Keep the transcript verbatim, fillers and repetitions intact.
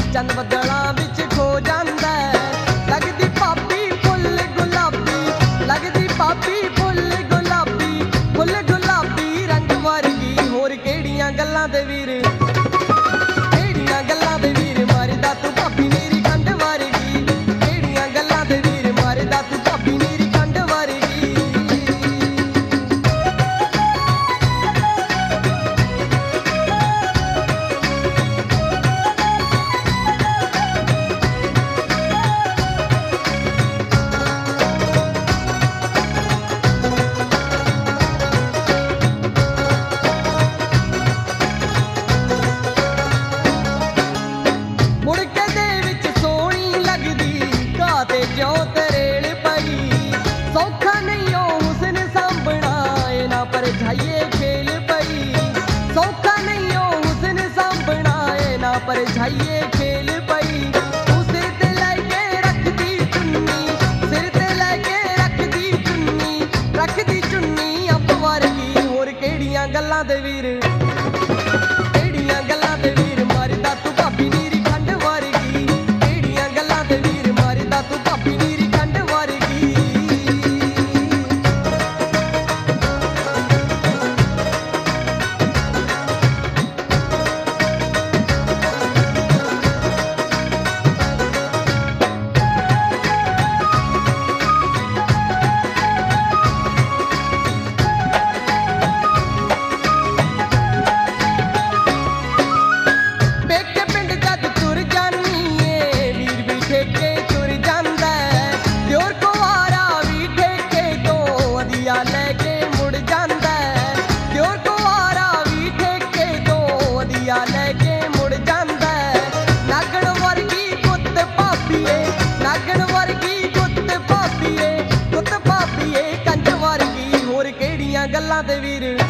ਚੰਨ ਬੱਦਲਾਂ ਵਿੱਚ ਖੋ ਜਾਂਦਾ। ਲੱਗਦੀ ਭਾਬੀ ਫੁੱਲ ਗੁਲਾਬੀ, ਲੱਗਦੀ ਭਾਬੀ ਫੁੱਲ ਗੁਲਾਬੀ, ਫੁੱਲ ਗੁਲਾਬੀ ਰੰਗ ਵਰਗੀ। ਹੋਰ ਕਿਹੜੀਆਂ ਗੱਲਾਂ ਦੇ ਵੀਰ, ਕਿਹੜੀਆਂ ਗੱਲਾਂ ਦੇ ਵੀਰ ਮਾਰਦਾ ਤੂੰ ਭਾਬੀ ਮੇਰੀ ਖੰਡ ਵਰਗੀ। ਕਿਹੜੀਆਂ ਗੱਲਾਂ ਦੇ ਵੀਰ ਮਾਰਦਾ ਤੂੰ ਭਾਬੀ ਮੇਰੀ ਖੰਡ ਵਰਗੀ। ਮੁੜਕੇ ਦੇ ਵਿੱਚ ਸੋਹਣੀ ਲੱਗਦੀ, ਘਾਹ ਤੇ ਜਿਉਂ ਤਰੇਲ ਪਈ। ਸੌਖਾ ਨਹੀਂ ਉਹ ਹੁਸਨ ਸਾਂਭਣਾ, ਏ ਨਾ ਪਰਛਾਈਏ ਖੇਲ ਪਈ। ਸੌਖਾ ਨਹੀਂ ਉਹ ਹੁਸਨ ਸਾਂਭਣਾ, ਏ ਨਾ ਪਰਛਾਈਏ ਖੇਲ ਪਈ। ਤੂੰ ਸਿਰ ਤੇ ਲੈ ਕੇ ਰੱਖਦੀ ਚੁੰਨੀ, ਸਿਰ ਤੇ ਲੈ ਕੇ ਰੱਖਦੀ ਚੁੰਨੀ, ਰੱਖਦੀ ਚੁੰਨੀ ਅੰਬ ਵਰਗੀ। ਹੋਰ ਕਿਹੜੀਆਂ ਗੱਲਾਂ ਦੇ ਵੀਰ, ਕਿਹੜੀਆਂ ਗੱਲਾਂ ਦੇ ਵੀਰ ਮਾਰਦਾ ਤੂੰ ਭਾਬੀ ਮੇਰੀ ਖੰਡ ਵਰਗੀ। ਕਿਹੜੀਆਂ ਗੱਲਾਂ ਦੇ ਵੀਰ ਮਾਰਦਾ ਤੂੰ ਭਾਬੀ ਮੇਰੀ ਖੰਡ ਵਰਗੀ। ਪੇਕੇ ਪਿੰਡ ਜਦ ਤੁਰ ਜਾਨੀ ਏ, ਵੀਰ ਵੀ ਠੇਕੇ ਤੁਰ ਜਾਂਦਾ। ਦਿਓਰ ਕੁਆਰਾ ਵੀ ਠੇਕੇ ਤੋਂ ਵਧੀਆ ਲੈ ਕੇ ਮੁੜ ਜਾਂਦਾ। ਦਿਓਰ ਕੁਆਰਾ ਵੀ ਠੇਕੇ ਤੋਂ ਵਧੀਆ ਲੈ ਕੇ ਮੁੜ ਜਾਂਦਾ। ਨਾਗਣ ਵਰਗੀ ਗੁੱਤ ਭਾਬੀਏ, ਨਾਗਣ ਵਰਗੀ ਗੁੱਤ ਭਾਬੀਏ, ਗੁੱਤ ਭਾਬੀਏ ਕੰਜ ਵਰਗੀ। ਹੋਰ ਕਿਹੜੀਆਂ ਗੱਲਾਂ ਦੇ ਵੀਰ,